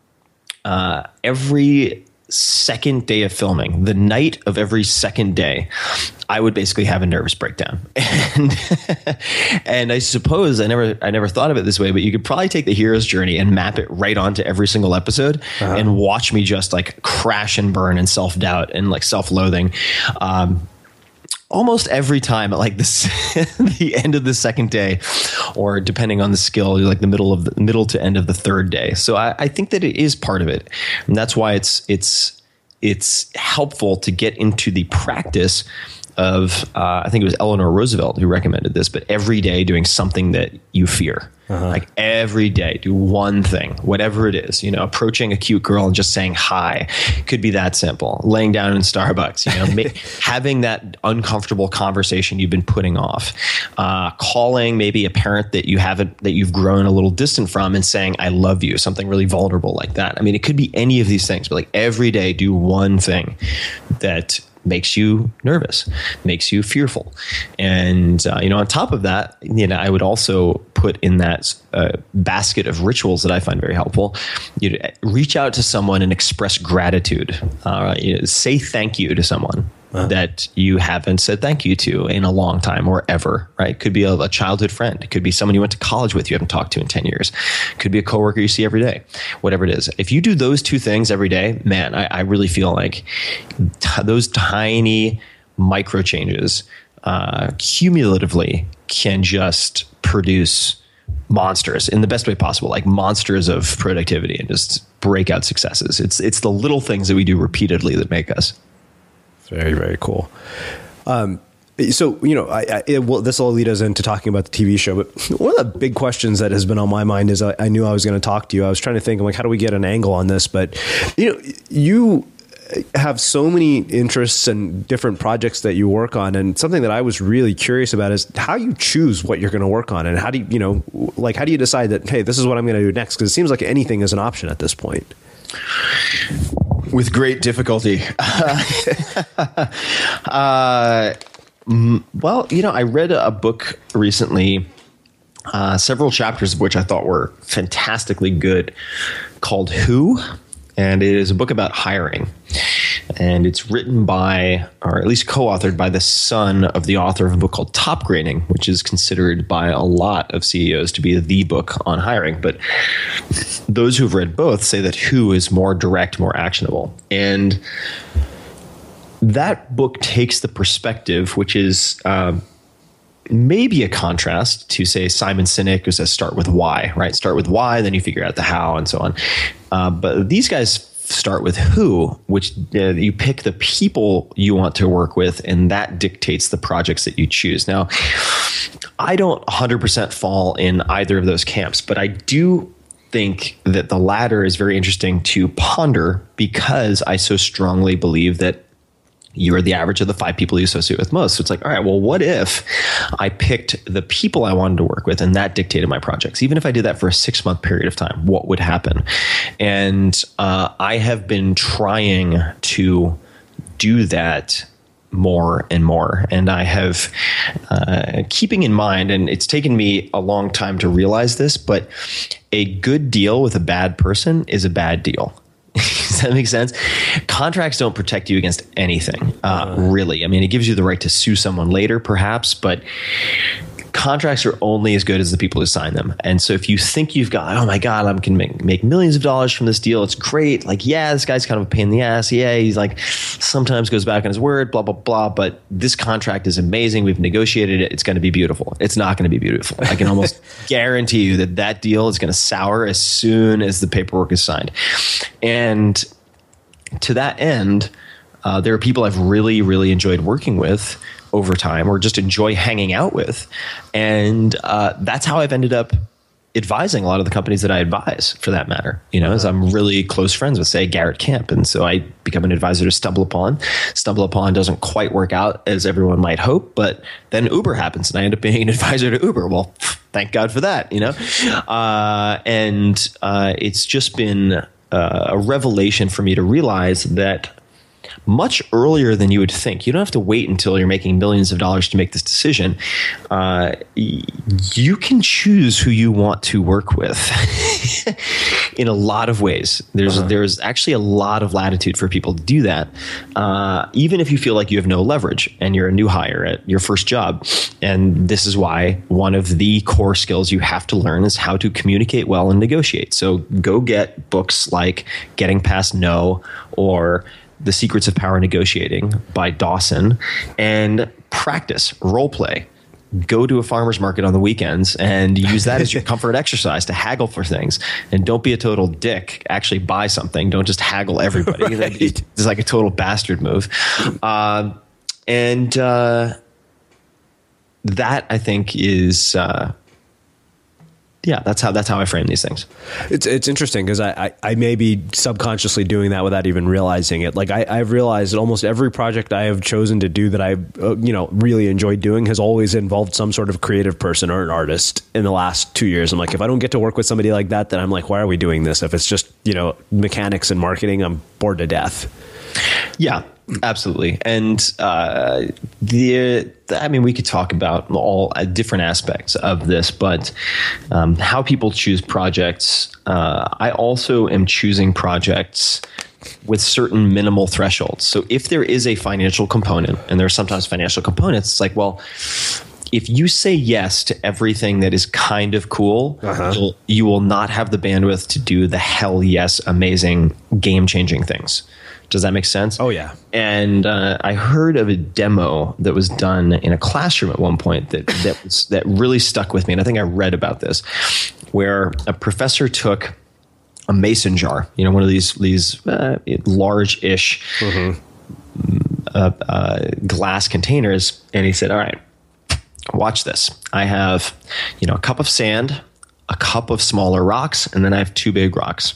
second day of filming, the night of every second day, I would basically have a nervous breakdown. And I suppose I never thought of it this way, but you could probably take the hero's journey and map it right onto every single episode and watch me just like crash and burn in self-doubt and like self-loathing. Almost every time at like this, the end of the second day, or depending on the skill, like the middle to end of the third day. So I think that it is part of it, and that's why it's helpful to get into the practice of I think it was Eleanor Roosevelt who recommended this, but every day doing something that you fear. Like every day, do one thing, whatever it is, approaching a cute girl and just saying hi. Could be that simple. Laying down in Starbucks, having that uncomfortable conversation you've been putting off, calling maybe a parent that you've grown a little distant from and saying, I love you, something really vulnerable like that. It could be any of these things, but like every day do one thing that makes you nervous, makes you fearful. And, on top of that, I would also put in that basket of rituals that I find very helpful. Reach out to someone and express gratitude. Say thank you to someone. that you haven't said thank you to in a long time or ever, right? Could be a childhood friend. It could be someone you went to college with you haven't talked to in 10 years. Could be a coworker you see every day, whatever it is. If you do those two things every day, man, I really feel like those tiny micro changes cumulatively can just produce monsters in the best way possible, like monsters of productivity and just breakout successes. It's the little things that we do repeatedly that make us. Very, very cool. So, this will lead us into talking about the TV show. But one of the big questions that has been on my mind is I knew I was going to talk to you. I was trying to think, I'm like, how do we get an angle on this? But, you have so many interests and different projects that you work on. And something that I was really curious about is how you choose what you're going to work on. And how do you, how do you decide that, hey, this is what I'm going to do next? Because it seems like anything is an option at this point. With great difficulty. Well, I read a book recently, several chapters of which I thought were fantastically good, called Who? And it is a book about hiring. And it's written by, or at least co-authored by, the son of the author of a book called Top Grading, which is considered by a lot of CEOs to be the book on hiring. But those who've read both say that Who is more direct, more actionable. And that book takes the perspective, which is maybe a contrast to, say, Simon Sinek, who says start with why, right? Start with why, then you figure out the how and so on. But these guys start with who, which you pick the people you want to work with, and that dictates the projects that you choose. Now, I don't 100% fall in either of those camps, but I do think that the latter is very interesting to ponder, because I so strongly believe that you are the average of the 5 people you associate with most. So it's like, all right, well, what if I picked the people I wanted to work with and that dictated my projects? Even if I did that for a 6-month period of time, what would happen? And I have been trying to do that more and more. And I have, keeping in mind, and it's taken me a long time to realize this, but a good deal with a bad person is a bad deal. Does that make sense? Contracts don't protect you against anything, really. I mean, it gives you the right to sue someone later, perhaps, but contracts are only as good as the people who sign them. And so if you think you've got, oh my God, I can make millions of dollars from this deal, it's great. Like, yeah, this guy's kind of a pain in the ass. Yeah, he's like, sometimes goes back on his word, blah, blah, blah. But this contract is amazing. We've negotiated it. It's going to be beautiful. It's not going to be beautiful. I can almost guarantee you that deal is going to sour as soon as the paperwork is signed. And to that end, there are people I've really, really enjoyed working with over time, or just enjoy hanging out with. And that's how I've ended up advising a lot of the companies that I advise, for that matter, as I'm really close friends with, say, Garrett Camp. And so I become an advisor to Stumble Upon. Stumble Upon doesn't quite work out as everyone might hope, but then Uber happens and I end up being an advisor to Uber. Well, thank God for that, and it's just been a revelation for me to realize that much earlier than you would think. You don't have to wait until you're making millions of dollars to make this decision. You can choose who you want to work with in a lot of ways. There's actually a lot of latitude for people to do that, even if you feel like you have no leverage and you're a new hire at your first job. And this is why one of the core skills you have to learn is how to communicate well and negotiate. So go get books like Getting Past No or The Secrets of Power Negotiating by Dawson, and practice, role play. Go to a farmer's market on the weekends and use that as your comfort exercise to haggle for things. And don't be a total dick. Actually buy something. Don't just haggle everybody. Right. It's like a total bastard move. That, I think, is... that's how I frame these things. It's interesting because I may be subconsciously doing that without even realizing it. Like I've realized that almost every project I have chosen to do that I really enjoyed doing has always involved some sort of creative person or an artist in the last 2 years. I'm like, if I don't get to work with somebody like that, then I'm like, why are we doing this? If it's just, mechanics and marketing, I'm bored to death. Yeah, absolutely. And we could talk about all different aspects of this, but how people choose projects. I also am choosing projects with certain minimal thresholds. So if there is a financial component, and there are sometimes financial components, it's like, well, if you say yes to everything that is kind of cool, you will not have the bandwidth to do the hell yes, amazing, game-changing things. Does that make sense? Oh, yeah. And I heard of a demo that was done in a classroom at one point that really stuck with me. And I think I read about this, where a professor took a mason jar, one of these large-ish glass containers, and he said, all right, watch this. I have, a cup of sand, a cup of smaller rocks, and then I have 2 big rocks.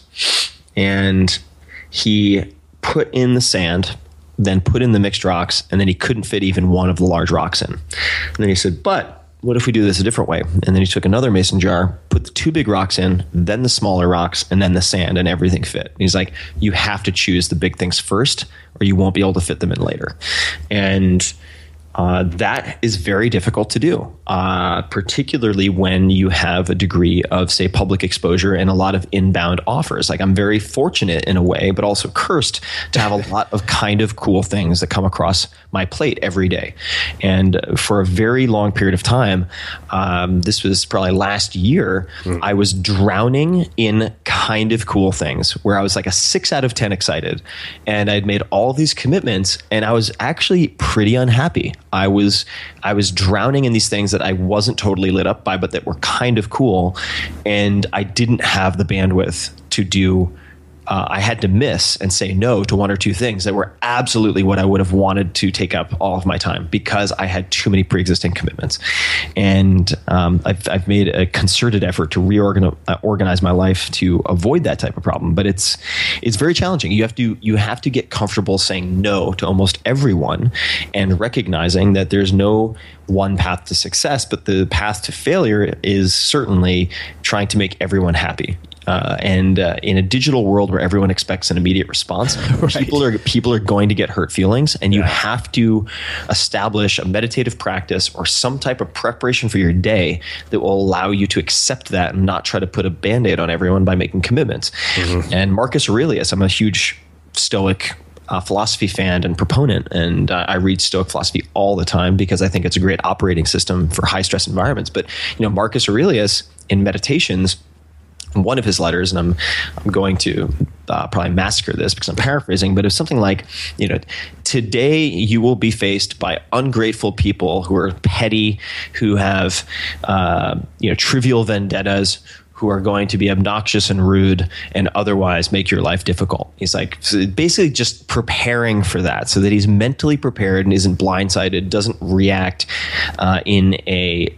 And he put in the sand, then put in the mixed rocks, and then he couldn't fit even one of the large rocks in. And then he said, but what if we do this a different way? And then he took another mason jar, put the 2 big rocks in, then the smaller rocks, and then the sand, and everything fit. And he's like, you have to choose the big things first, or you won't be able to fit them in later. And that is very difficult to do, particularly when you have a degree of, say, public exposure and a lot of inbound offers. Like, I'm very fortunate in a way, but also cursed to have a lot of kind of cool things that come across my plate every day. And for a very long period of time, this was probably last year, I was drowning in kind of cool things where I was like a 6 out of 10 excited. And I'd made all these commitments, and I was actually pretty unhappy. I was drowning in these things that I wasn't totally lit up by, but that were kind of cool. And I didn't have the bandwidth to do. I had to miss and say no to 1 or 2 things that were absolutely what I would have wanted to take up all of my time, because I had too many pre-existing commitments. And I've made a concerted effort to organize my life to avoid that type of problem. But it's very challenging. You have to get comfortable saying no to almost everyone, and recognizing that there's no one path to success, but the path to failure is certainly trying to make everyone happy. And in a digital world where everyone expects an immediate response, right, people are going to get hurt feelings, and you have to establish a meditative practice or some type of preparation for your day that will allow you to accept that and not try to put a Band-Aid on everyone by making commitments. And Marcus Aurelius, I'm a huge Stoic philosophy fan and proponent, and I read Stoic philosophy all the time because I think it's a great operating system for high stress environments. But Marcus Aurelius in Meditations, one of his letters, and I'm going to probably massacre this because I'm paraphrasing, but it's something like, today you will be faced by ungrateful people who are petty, who have trivial vendettas, who are going to be obnoxious and rude and otherwise make your life difficult. He's like, so basically just preparing for that so that he's mentally prepared and isn't blindsided, doesn't react in a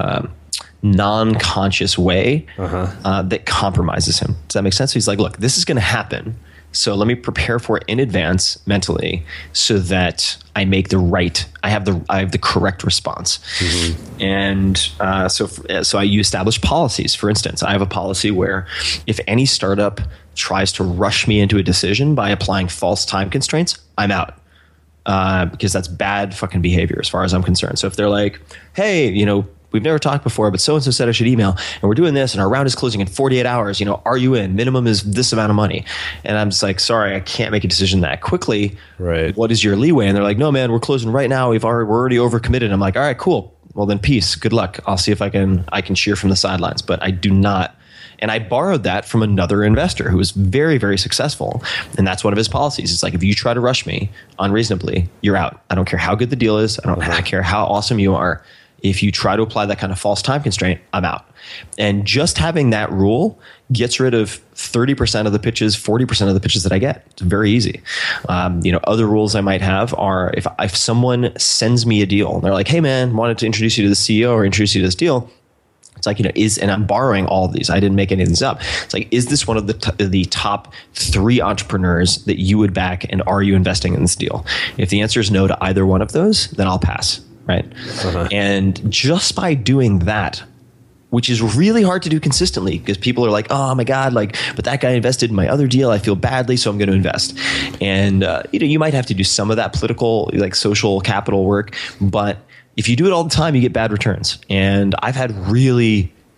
non-conscious way that compromises him. Does that make sense? So he's like, look, this is going to happen, so let me prepare for it in advance mentally so that I have the correct response. And so you establish policies. For instance, I have a policy where if any startup tries to rush me into a decision by applying false time constraints, I'm out. Because that's bad fucking behavior as far as I'm concerned. So if they're like, hey, we've never talked before, but so-and-so said I should email, and we're doing this, and our round is closing in 48 hours. Are you in? Minimum is this amount of money. And I'm just like, sorry, I can't make a decision that quickly. Right. What is your leeway? And they're like, no, man, we're closing right now. We're already overcommitted. I'm like, all right, cool. Well, then peace. Good luck. I'll see if I can cheer from the sidelines. But I do not. And I borrowed that from another investor who was very, very successful. And that's one of his policies. It's like, if you try to rush me unreasonably, you're out. I don't care how good the deal is. I don't care how awesome you are. If you try to apply that kind of false time constraint, I'm out. And just having that rule gets rid of 30% of the pitches, 40% of the pitches that I get. It's very easy. Other rules I might have are if someone sends me a deal and they're like, hey man, wanted to introduce you to the CEO or introduce you to this deal. It's like, and I'm borrowing all of these. I didn't make any of these up. It's like, is this one of the top 3 entrepreneurs that you would back, and are you investing in this deal? If the answer is no to either one of those, then I'll pass. Right. And just by doing that, which is really hard to do consistently because people are like, oh my God, but that guy invested in my other deal. I feel badly, so I'm going to invest. And, you might have to do some of that political, social capital work. But if you do it all the time, you get bad returns. And I've had really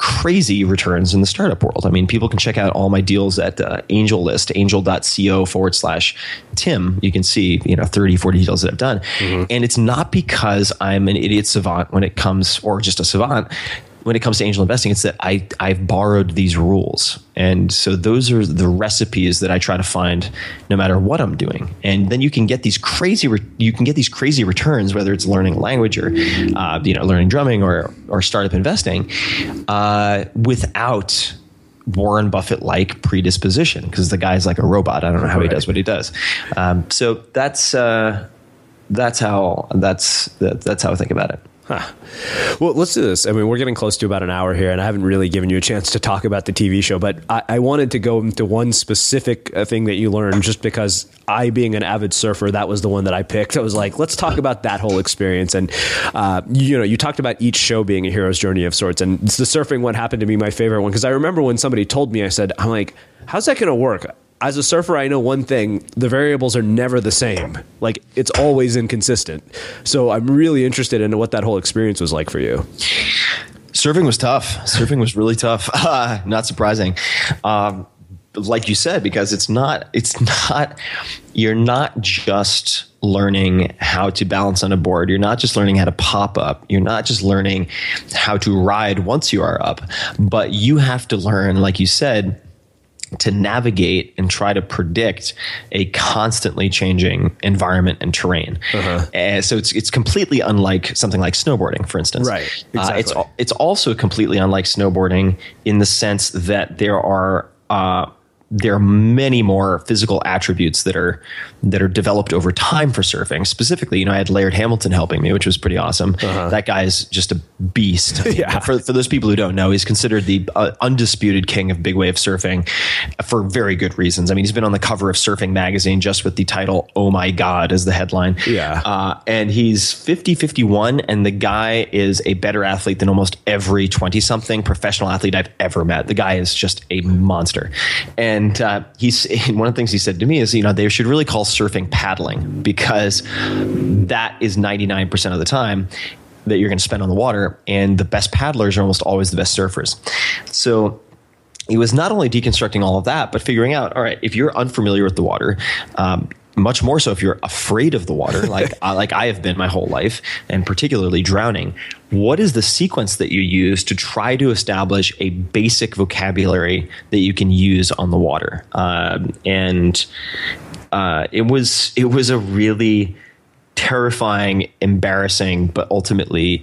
crazy returns in the startup world. I mean, people can check out all my deals at AngelList, angel.co/Tim. You can see, 30, 40 deals that I've done. And it's not because I'm an idiot savant when it comes, or just a savant, when it comes to angel investing. It's that I've borrowed these rules. And so those are the recipes that I try to find no matter what I'm doing. And then you can get these crazy returns, whether it's learning language or, learning drumming or startup investing, without Warren Buffett-like predisposition, because the guy's like a robot. I don't know how he does what he does. So that's how I think about it. Huh. Well, let's do this. I mean, we're getting close to about an hour here, and I haven't really given you a chance to talk about the TV show, but I wanted to go into one specific thing that you learned, just because I, being an avid surfer, that was the one that I picked. I was like, let's talk about that whole experience. And, you talked about each show being a hero's journey of sorts, and the surfing one happened to be my favorite one, because I remember when somebody told me, I'm like, how's that going to work? As a surfer, I know one thing: the variables are never the same. Like, it's always inconsistent. So I'm really interested in what that whole experience was like for you. Surfing was tough. Surfing was really tough. Not surprising. Like you said, because you're not just learning how to balance on a board. You're not just learning how to pop up. You're not just learning how to ride once you are up, but you have to learn, like you said, to navigate and try to predict a constantly changing environment and terrain. So it's completely unlike something like snowboarding, for instance. Right. Exactly. It's also completely unlike snowboarding in the sense that there are many more physical attributes that are developed over time for surfing. Specifically, I had Laird Hamilton helping me, which was pretty awesome. That guy is just a beast. Yeah. For those people who don't know, he's considered the undisputed king of big wave surfing for very good reasons. I mean, he's been on the cover of Surfing Magazine just with the title "Oh My God" as the headline. Yeah. And he's 51, and the guy is a better athlete than almost every 20-something professional athlete I've ever met. The guy is just a monster. And he's one of the things he said to me is, they should really call surfing paddling, because that is 99% of the time that you're going to spend on the water, and the best paddlers are almost always the best surfers. So he was not only deconstructing all of that, but figuring out, all right, if you're unfamiliar with the water, much more so if you're afraid of the water, like I have been my whole life, and particularly drowning, what is the sequence that you use to try to establish a basic vocabulary that you can use on the water? It was a really terrifying, embarrassing, but ultimately,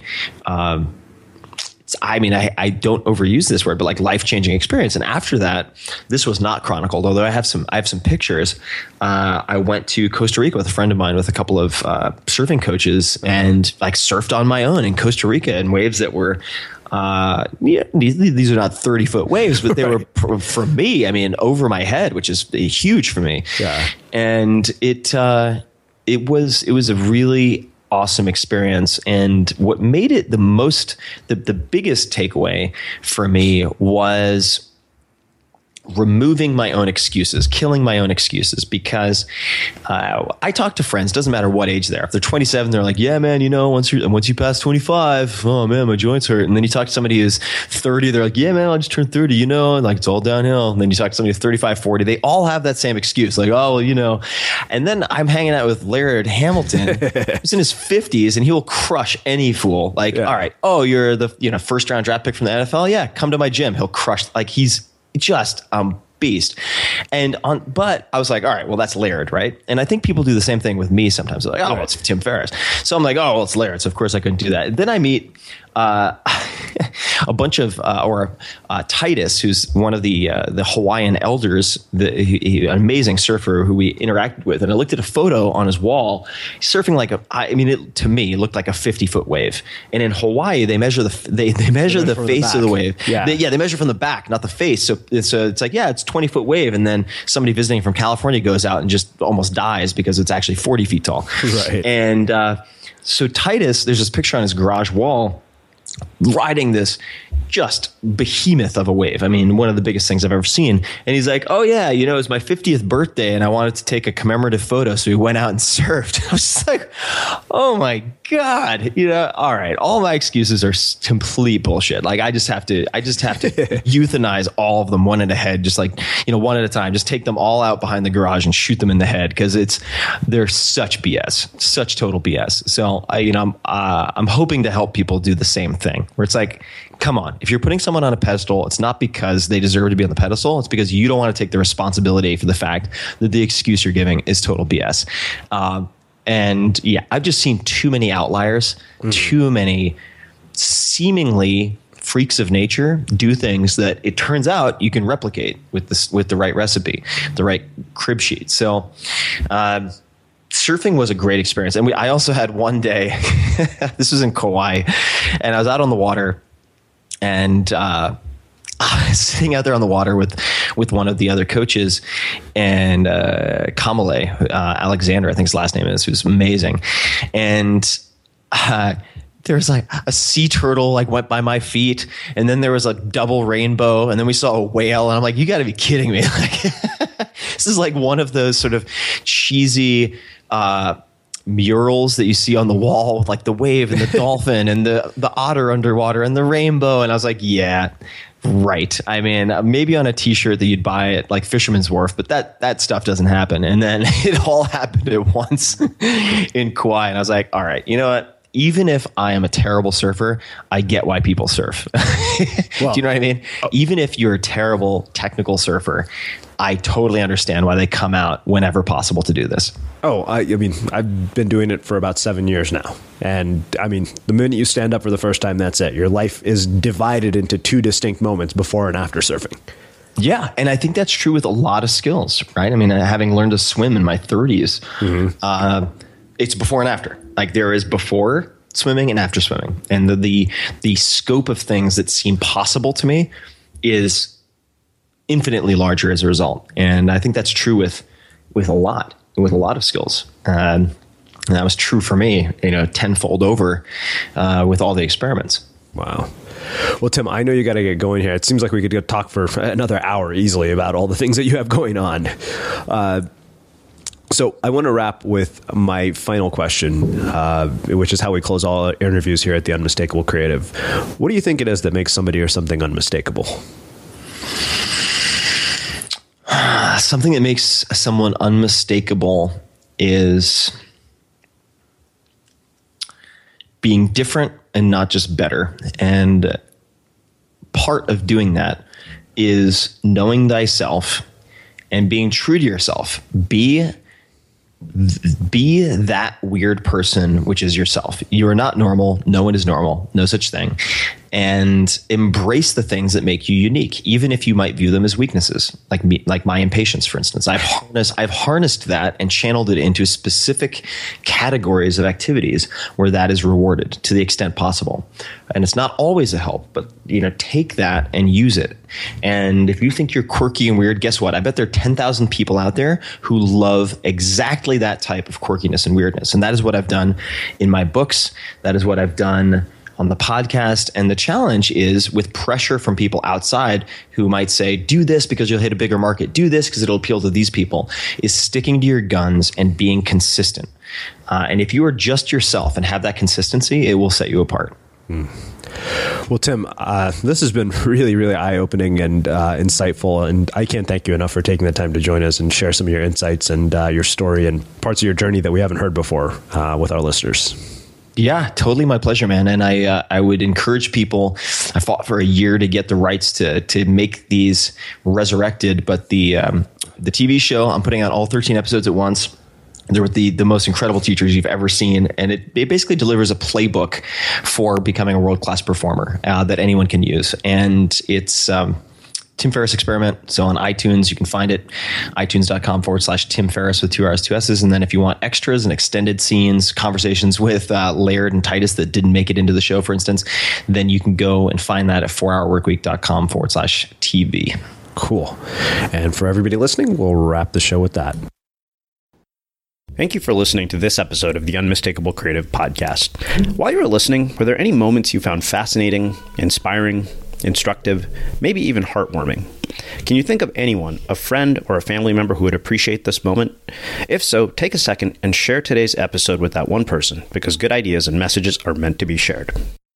I don't overuse this word, but like life-changing experience. And after that, this was not chronicled, although I have some pictures. I went to Costa Rica with a friend of mine with a couple of surfing coaches, and like surfed on my own in Costa Rica in waves that were these are not 30-foot waves, but they were for me, over my head, which is huge for me. Yeah. And it was a really awesome experience. And what made it the biggest takeaway for me was removing my own excuses, killing my own excuses, because I talk to friends, doesn't matter what age they are. If they're 27, they're like, yeah, man, once you pass 25, oh man, my joints hurt. And then you talk to somebody who's 30, they're like, yeah, man, I just turned 30, and like it's all downhill. And then you talk to somebody who's 35, 40, they all have that same excuse, like, oh, well, And then I'm hanging out with Laird Hamilton, who's in his 50s, and he will crush any fool. Like, all right, oh, you're the first round draft pick from the NFL? Yeah, come to my gym. He'll crush, like he's just beast. But I was like, all right, well, that's Laird, right? And I think people do the same thing with me sometimes. They're like, oh, it's Tim Ferriss. So I'm like, oh, well, it's Laird. So of course I couldn't do that. And then I meet a bunch of Titus, who's one of the Hawaiian elders, an amazing surfer who we interacted with. And I looked at a photo on his wall. He's surfing like to me, it looked like a 50-foot wave. And in Hawaii, they measure the face of the wave. Yeah. They measure from the back, not the face. So it's like, yeah, it's 20-foot wave. And then somebody visiting from California goes out and just almost dies because it's actually 40 feet tall. Right. And so Titus, there's this picture on his garage wall riding this just behemoth of a wave. One of the biggest things I've ever seen. And he's like, oh yeah, it was my 50th birthday and I wanted to take a commemorative photo. So he went out and surfed. I was just like, oh my God, all right. All my excuses are complete bullshit. Like I just have to euthanize all of them one at a head, just like, one at a time. Just take them all out behind the garage and shoot them in the head because they're such BS, such total BS. So I'm hoping to help people do the same thing where it's like, come on, if you're putting someone on a pedestal, it's not because they deserve to be on the pedestal. It's because you don't want to take the responsibility for the fact that the excuse you're giving is total BS. And yeah, I've just seen too many outliers, too many seemingly freaks of nature do things that it turns out you can replicate with the right recipe, the right crib sheet. So surfing was a great experience. And I also had one day, this was in Kauai, and I was out on the water and I was sitting out there on the water with one of the other coaches, and Kamale Alexander, I think his last name is, who's amazing. And there was like a sea turtle like went by my feet, and then there was a double rainbow, and then we saw a whale, and I'm like, you got to be kidding me! Like, this is like one of those sort of cheesy murals that you see on the wall with like the wave and the dolphin and the otter underwater and the rainbow. And I was like, yeah, right. I mean, maybe on a t-shirt that you'd buy at like Fisherman's Wharf, but that stuff doesn't happen. And then it all happened at once in Kauai. And I was like, all right, you know what? Even if I am a terrible surfer, I get why people surf. Well, do you know what I mean? Even if you're a terrible technical surfer, I totally understand why they come out whenever possible to do this. Oh, I mean, I've been doing it for about 7 years now. And I mean, the minute you stand up for the first time, that's it. Your life is divided into two distinct moments, before and after surfing. Yeah. And I think that's true with a lot of skills, right? I mean, having learned to swim in my 30s, it's before and after. Like there is before swimming and after swimming. And the scope of things that seem possible to me is infinitely larger as a result. And I think that's true with a lot of skills. And that was true for me, tenfold over with all the experiments. Wow. Well, Tim, I know you got to get going here. It seems like we could go talk for another hour easily about all the things that you have going on. So I want to wrap with my final question, which is how we close all our interviews here at The Unmistakable Creative. What do you think it is that makes somebody or something unmistakable? Something that makes someone unmistakable is being different and not just better. And part of doing that is knowing thyself and being true to yourself. Be that weird person, which is yourself. You are not normal. No one is normal. No such thing. And embrace the things that make you unique, even if you might view them as weaknesses, like my impatience, for instance. I've harnessed that and channeled it into specific categories of activities where that is rewarded to the extent possible. And it's not always a help, but take that and use it. And if you think you're quirky and weird, guess what? I bet there are 10,000 people out there who love exactly that type of quirkiness and weirdness. And that is what I've done in my books. That is what I've done on the podcast. And the challenge is with pressure from people outside who might say, do this because you'll hit a bigger market, do this because it'll appeal to these people, is sticking to your guns and being consistent. And if you are just yourself and have that consistency, it will set you apart. Well, Tim, this has been really, really eye-opening and insightful, and I can't thank you enough for taking the time to join us and share some of your insights and your story and parts of your journey that we haven't heard before with our listeners. Yeah, totally my pleasure, man. And I would encourage people. I fought for a year to get the rights to make these Resurrected, but the TV show, I'm putting out all 13 episodes at once. They're with the most incredible teachers you've ever seen. And it basically delivers a playbook for becoming a world-class performer that anyone can use. And it's Tim Ferriss Experiment. So on iTunes, you can find it, itunes.com/Tim Ferriss with 2 R's, 2 S's. And then if you want extras and extended scenes, conversations with Laird and Titus that didn't make it into the show, for instance, then you can go and find that at 4hourworkweek.com/TV. Cool. And for everybody listening, we'll wrap the show with that. Thank you for listening to this episode of the Unmistakable Creative Podcast. While you were listening, were there any moments you found fascinating, inspiring, instructive, maybe even heartwarming? Can you think of anyone, a friend or a family member who would appreciate this moment? If so, take a second and share today's episode with that one person, because good ideas and messages are meant to be shared.